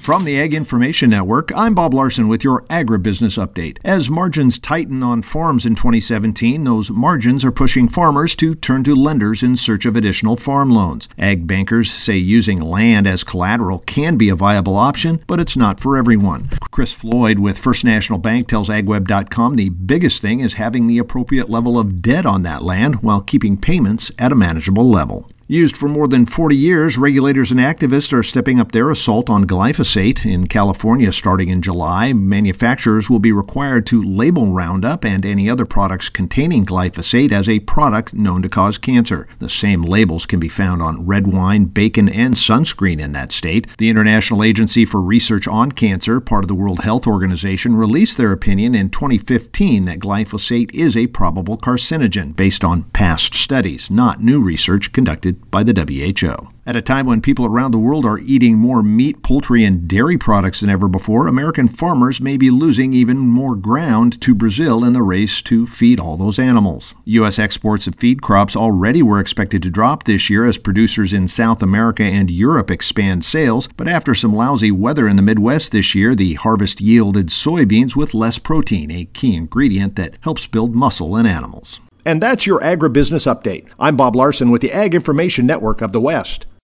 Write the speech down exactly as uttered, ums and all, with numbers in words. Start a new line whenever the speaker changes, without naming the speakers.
From the Ag Information Network, I'm Bob Larson with your agribusiness update. As margins tighten on farms in twenty seventeen, those margins are pushing farmers to turn to lenders in search of additional farm loans. Ag bankers say using land as collateral can be a viable option, but it's not for everyone. Chris Floyd with First National Bank tells ag web dot com the biggest thing is having the appropriate level of debt on that land while keeping payments at a manageable level. Used for more than forty years, regulators and activists are stepping up their assault on glyphosate. In California, starting in July, manufacturers will be required to label Roundup and any other products containing glyphosate as a product known to cause cancer. The same labels can be found on red wine, bacon, and sunscreen in that state. The International Agency for Research on Cancer, part of the World Health Organization, released their opinion in twenty fifteen that glyphosate is a probable carcinogen based on past studies, not new research conducted by the W H O. At a time when people around the world are eating more meat, poultry, and dairy products than ever before, American farmers may be losing even more ground to Brazil in the race to feed all those animals. U S exports of feed crops already were expected to drop this year as producers in South America and Europe expand sales, but after some lousy weather in the Midwest this year, the harvest yielded soybeans with less protein, a key ingredient that helps build muscle in animals. And that's your agribusiness update. I'm Bob Larson with the Ag Information Network of the West.